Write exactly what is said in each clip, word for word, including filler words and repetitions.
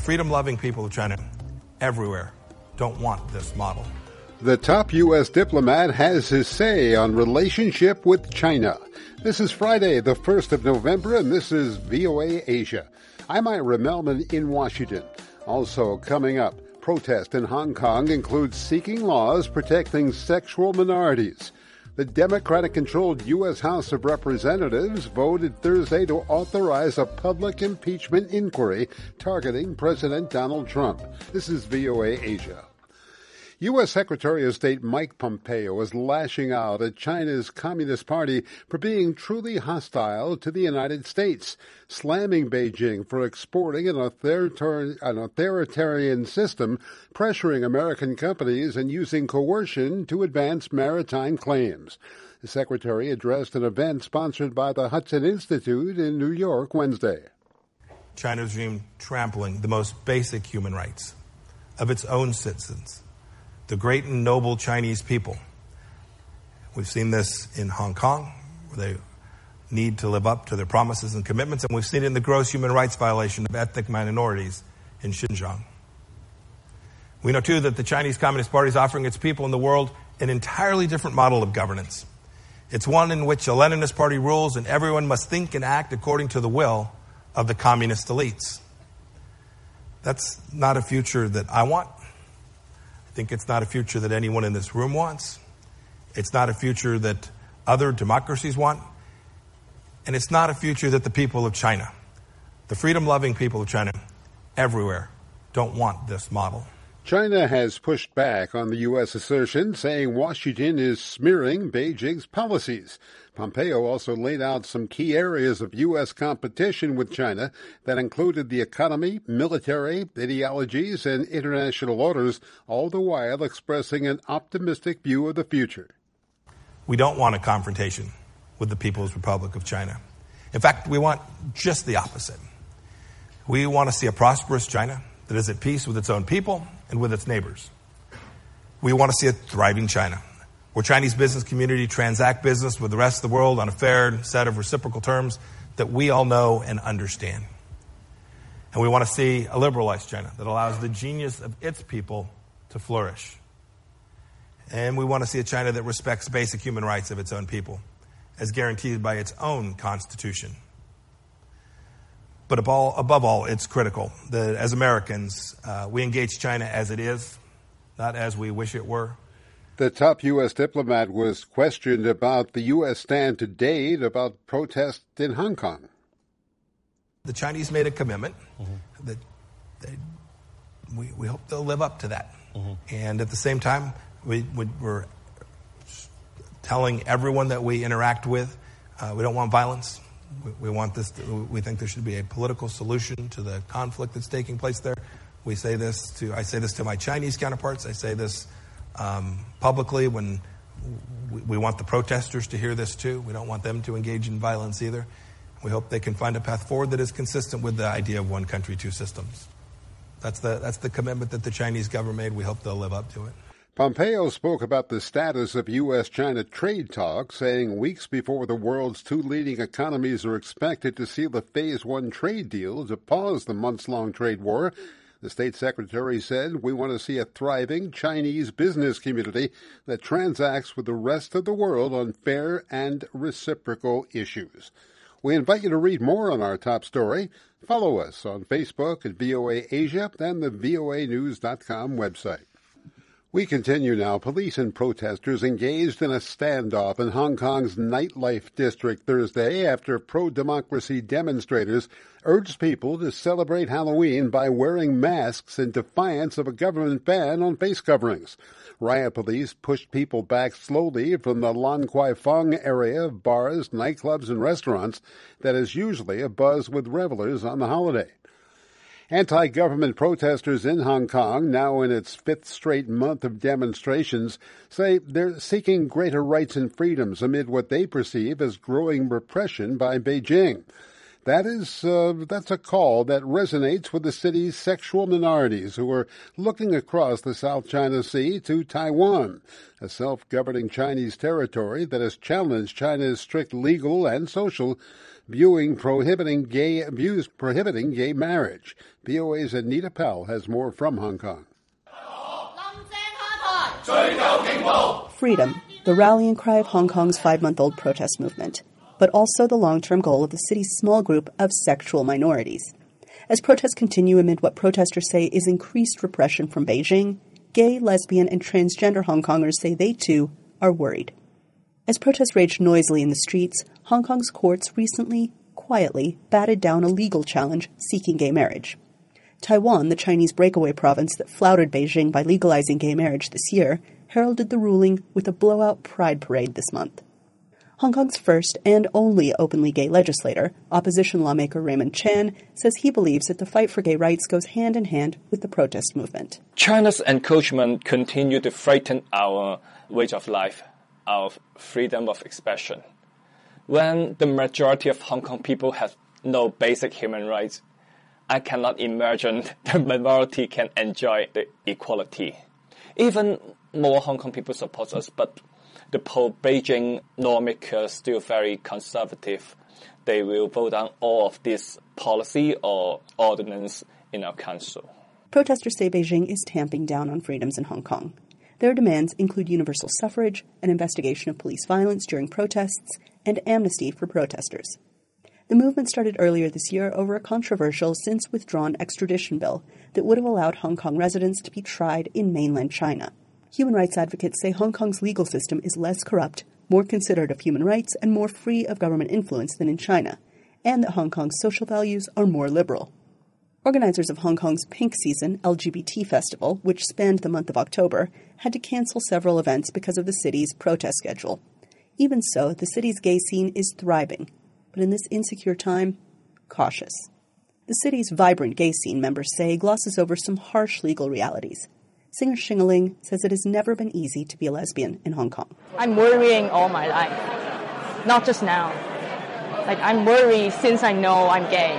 freedom-loving people of China everywhere don't want this model. The top U S diplomat has his say on relationship with China. This is Friday, the first of November, and this is V O A Asia. I'm Ira Melman in Washington. Also coming up, protest in Hong Kong includes seeking laws protecting sexual minorities. The Democratic-controlled U S House of Representatives voted Thursday to authorize a public impeachment inquiry targeting President Donald Trump. This is V O A Asia. U S. Secretary of State Mike Pompeo is lashing out at China's Communist Party for being truly hostile to the United States, slamming Beijing for exporting an authoritarian system, pressuring American companies, and using coercion to advance maritime claims. The secretary addressed an event sponsored by the Hudson Institute in New York Wednesday. China's regime trampling the most basic human rights of its own citizens, the great and noble Chinese people. We've seen this in Hong Kong, where they need to live up to their promises and commitments, and we've seen it in the gross human rights violation of ethnic minorities in Xinjiang. We know, too, that the Chinese Communist Party is offering its people in the world an entirely different model of governance. It's one in which a Leninist party rules and everyone must think and act according to the will of the communist elites. That's not a future that I want. I think it's not a future that anyone in this room wants. It's not a future that other democracies want. And it's not a future that the people of China, the freedom-loving people of China everywhere, don't want this model. China has pushed back on the U S assertion, saying Washington is smearing Beijing's policies. Pompeo also laid out some key areas of U S competition with China that included the economy, military, ideologies, and international orders, all the while expressing an optimistic view of the future. We don't want a confrontation with the People's Republic of China. In fact, we want just the opposite. We want to see a prosperous China that is at peace with its own people and with its neighbors. We want to see a thriving China, where Chinese business community transact business with the rest of the world on a fair set of reciprocal terms that we all know and understand. And we want to see a liberalized China that allows the genius of its people to flourish. And we want to see a China that respects basic human rights of its own people, as guaranteed by its own constitution. But above all, it's critical that as Americans, uh, we engage China as it is, not as we wish it were. The top U S diplomat was questioned about the U S stand to date about protests in Hong Kong. The Chinese made a commitment mm-hmm. that they, we, we hope they'll live up to that. Mm-hmm. And at the same time, we, we, we're telling everyone that we interact with, uh, we don't want violence. We, we want this. To, we think there should be a political solution to the conflict that's taking place there. We say this to. I say this to my Chinese counterparts. I say this um, publicly when we, we want the protesters to hear this too. We don't want them to engage in violence either. We hope they can find a path forward that is consistent with the idea of one country, two systems. That's the that's the commitment that the Chinese government made. We hope they'll live up to it. Pompeo spoke about the status of U S China trade talks, saying weeks before the world's two leading economies are expected to seal a Phase One trade deal to pause the months-long trade war, the state secretary said, we want to see a thriving Chinese business community that transacts with the rest of the world on fair and reciprocal issues. We invite you to read more on our top story. Follow us on Facebook at V O A Asia and the V O A news dot com website. We continue now. Police and protesters engaged in a standoff in Hong Kong's nightlife district Thursday after pro-democracy demonstrators urged people to celebrate Halloween by wearing masks in defiance of a government ban on face coverings. Riot police pushed people back slowly from the Lan Kwai Fong area of bars, nightclubs, and restaurants that is usually abuzz with revelers on the holiday. Anti-government protesters in Hong Kong, now in its fifth straight month of demonstrations, say they're seeking greater rights and freedoms amid what they perceive as growing repression by Beijing. That is, uh, that's a call that resonates with the city's sexual minorities who are looking across the South China Sea to Taiwan, a self-governing Chinese territory that has challenged China's strict legal and social viewing prohibiting gay views prohibiting gay marriage. V O A's Anita Powell has more from Hong Kong. Freedom, the rallying cry of Hong Kong's five-month-old protest movement, but also the long-term goal of the city's small group of sexual minorities. As protests continue amid what protesters say is increased repression from Beijing, gay, lesbian, and transgender Hong Kongers say they, too, are worried. As protests raged noisily in the streets, Hong Kong's courts recently, quietly, batted down a legal challenge seeking gay marriage. Taiwan, the Chinese breakaway province that flouted Beijing by legalizing gay marriage this year, heralded the ruling with a blowout pride parade this month. Hong Kong's first and only openly gay legislator, opposition lawmaker Raymond Chan, says he believes that the fight for gay rights goes hand in hand with the protest movement. China's encroachment continue to frighten our way of life, our freedom of expression. When the majority of Hong Kong people have no basic human rights, I cannot imagine the minority can enjoy the equality. Even more Hong Kong people support us, but the pro-Beijing lawmakers are still very conservative. They will vote down all of this policy or ordinance in our council. Protesters say Beijing is tamping down on freedoms in Hong Kong. Their demands include universal suffrage, an investigation of police violence during protests, and amnesty for protesters. The movement started earlier this year over a controversial, since-withdrawn extradition bill that would have allowed Hong Kong residents to be tried in mainland China. Human rights advocates say Hong Kong's legal system is less corrupt, more considerate of human rights, and more free of government influence than in China, and that Hong Kong's social values are more liberal. Organizers of Hong Kong's Pink Season L G B T Festival, which spanned the month of October, had to cancel several events because of the city's protest schedule. Even so, the city's gay scene is thriving, but in this insecure time, cautious. The city's vibrant gay scene, members say, glosses over some harsh legal realities. Singer Xing says it has never been easy to be a lesbian in Hong Kong. I'm worrying all my life, not just now. Like, I'm worried since I know I'm gay,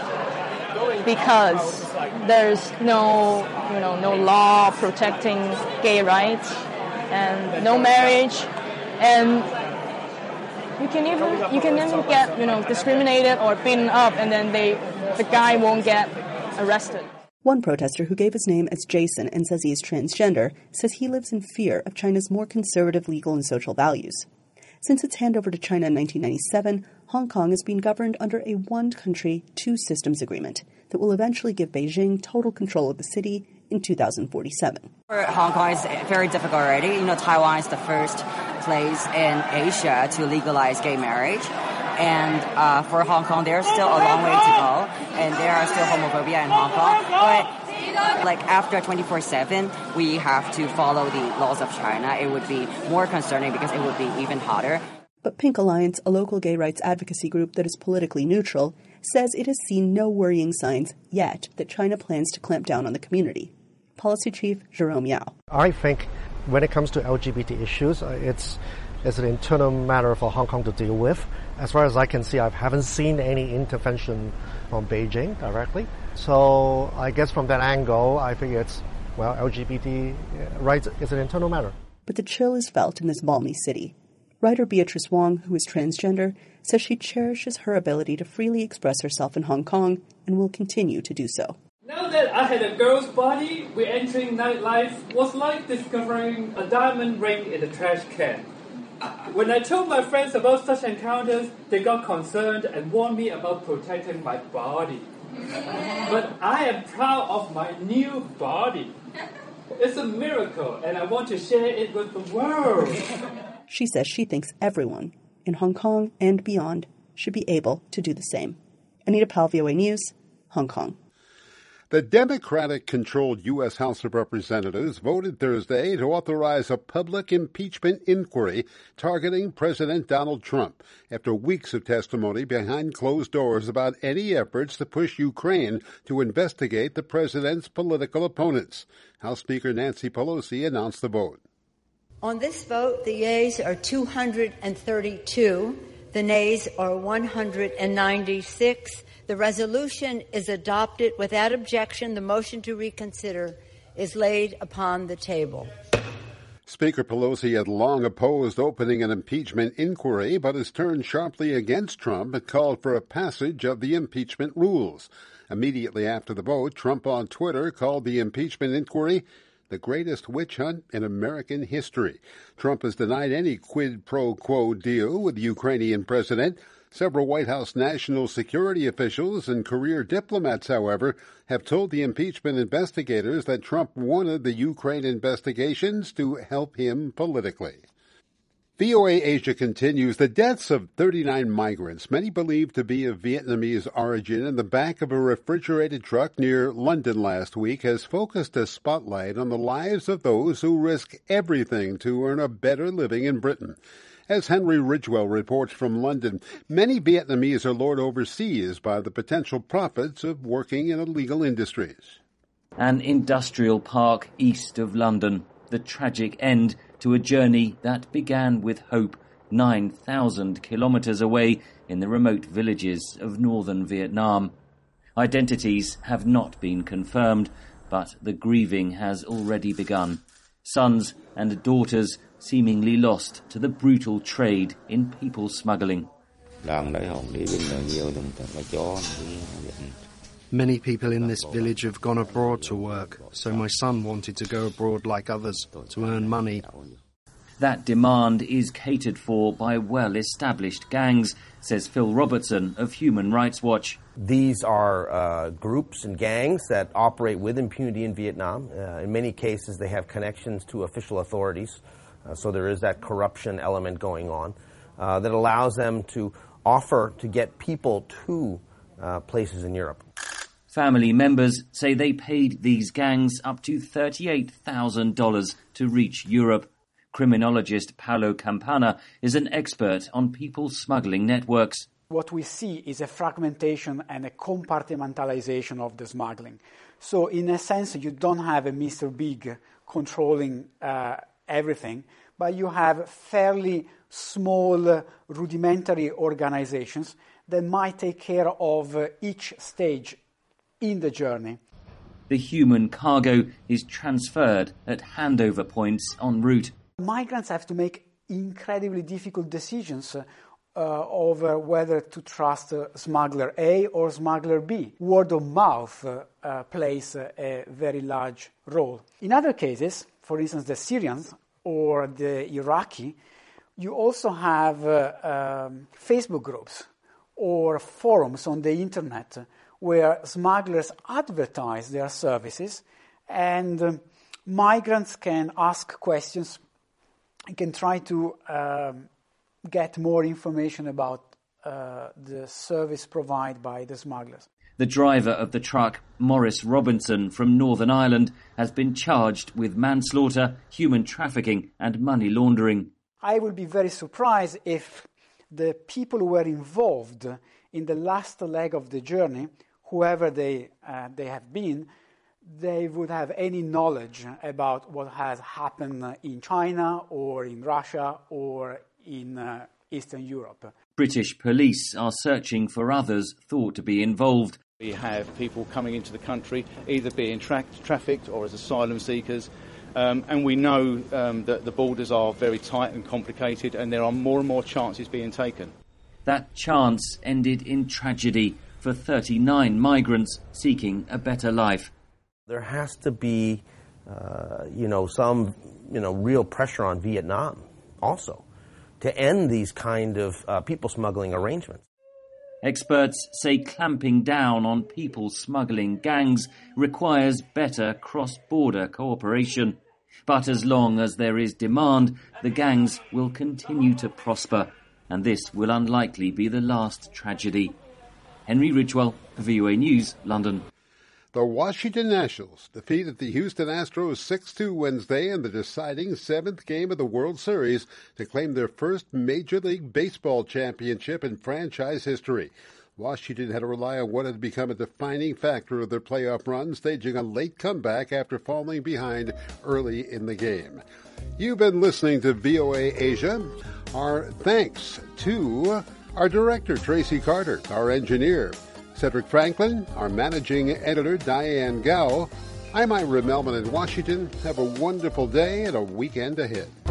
because there's no, you know, no law protecting gay rights and no marriage, and you can even you can even get, you know, discriminated or beaten up, and then they the guy won't get arrested. One protester who gave his name as Jason and says he is transgender says he lives in fear of China's more conservative legal and social values. Since its handover to China in nineteen ninety-seven, Hong Kong has been governed under a one-country, two-systems agreement that will eventually give Beijing total control of the city in two thousand forty-seven. Hong Kong is very difficult already. You know, Taiwan is the first place in Asia to legalize gay marriage. And uh, for Hong Kong, there's still a long way to go, and there are still homophobia in Hong Kong. But like after twenty-four seven, we have to follow the laws of China. It would be more concerning because it would be even hotter. But Pink Alliance, a local gay rights advocacy group that is politically neutral, says it has seen no worrying signs yet that China plans to clamp down on the community. Policy Chief Jerome Yao. I think when it comes to L G B T issues, it's It's an internal matter for Hong Kong to deal with. As far as I can see, I haven't seen any intervention from Beijing directly. So I guess from that angle, I think it's, well, L G B T rights is an internal matter. But the chill is felt in this balmy city. Writer Beatrice Wong, who is transgender, says she cherishes her ability to freely express herself in Hong Kong and will continue to do so. Now that I had a girl's body, re-entering nightlife was like discovering a diamond ring in a trash can. When I told my friends about such encounters, they got concerned and warned me about protecting my body. But I am proud of my new body. It's a miracle, and I want to share it with the world. She says she thinks everyone in Hong Kong and beyond should be able to do the same. Anita Powell, V O A News, Hong Kong. The Democratic-controlled U S House of Representatives voted Thursday to authorize a public impeachment inquiry targeting President Donald Trump after weeks of testimony behind closed doors about any efforts to push Ukraine to investigate the president's political opponents. House Speaker Nancy Pelosi announced the vote. On this vote, the yeas are two hundred thirty-two, The nays are one hundred ninety-six. The resolution is adopted without objection. The motion to reconsider is laid upon the table. Speaker Pelosi had long opposed opening an impeachment inquiry, but has turned sharply against Trump and called for a passage of the impeachment rules. Immediately after the vote, Trump on Twitter called the impeachment inquiry the greatest witch hunt in American history. Trump has denied any quid pro quo deal with the Ukrainian president. Several White House national security officials and career diplomats, however, have told the impeachment investigators that Trump wanted the Ukraine investigations to help him politically. V O A Asia continues. The deaths of thirty-nine migrants, many believed to be of Vietnamese origin, in the back of a refrigerated truck near London last week has focused a spotlight on the lives of those who risk everything to earn a better living in Britain. As Henry Ridgwell reports from London, many Vietnamese are lured overseas by the potential profits of working in illegal industries. An industrial park east of London, the tragic end to a journey that began with hope nine thousand kilometres away in the remote villages of northern Vietnam. Identities have not been confirmed, but the grieving has already begun. Sons and daughters seemingly lost to the brutal trade in people smuggling. Many people in this village have gone abroad to work, so my son wanted to go abroad like others to earn money. That demand is catered for by well-established gangs, says Phil Robertson of Human Rights Watch. These are uh, groups and gangs that operate with impunity in Vietnam. Uh, in many cases, they have connections to official authorities, uh, so there is that corruption element going on uh, that allows them to offer to get people to uh, places in Europe. Family members say they paid these gangs up to thirty-eight thousand dollars to reach Europe. Criminologist Paolo Campana is an expert on people smuggling networks. What we see is a fragmentation and a compartmentalization of the smuggling. So in a sense, you don't have a Mister Big controlling uh, everything, but you have fairly small, uh, rudimentary organizations that might take care of uh, each stage in the journey. The human cargo is transferred at handover points en route. Migrants have to make incredibly difficult decisions uh, over whether to trust uh, smuggler A or smuggler B. Word of mouth uh, uh, plays uh, a very large role. In other cases, for instance, the Syrians or the Iraqi, you also have uh, um, Facebook groups or forums on the internet where smugglers advertise their services, and um, migrants can ask questions and can try to um, get more information about uh, the service provided by the smugglers. The driver of the truck, Maurice Robinson from Northern Ireland, has been charged with manslaughter, human trafficking and money laundering. I would be very surprised if the people who were involved in the last leg of the journey, whoever they uh, they have been, they would have any knowledge about what has happened in China or in Russia or in uh, Eastern Europe. British police are searching for others thought to be involved. We have people coming into the country either being tra- trafficked or as asylum seekers. Um, and we know um, that the borders are very tight and complicated, and there are more and more chances being taken. That chance ended in tragedy for thirty-nine migrants seeking a better life. There has to be, uh, you know, some, you know, real pressure on Vietnam also to end these kind of uh, people smuggling arrangements. Experts say clamping down on people smuggling gangs requires better cross-border cooperation. But as long as there is demand, the gangs will continue to prosper, and this will unlikely be the last tragedy. Henry Ridgwell, V O A News, London. The Washington Nationals defeated the Houston Astros six two Wednesday in the deciding seventh game of the World Series to claim their first Major League Baseball championship in franchise history. Washington had to rely on what had become a defining factor of their playoff run, staging a late comeback after falling behind early in the game. You've been listening to V O A Asia. Our thanks to Our director, Tracy Carter. Our engineer, Cedric Franklin. Our managing editor, Diane Gao. I'm Ira Melman in Washington. Have a wonderful day and a weekend ahead.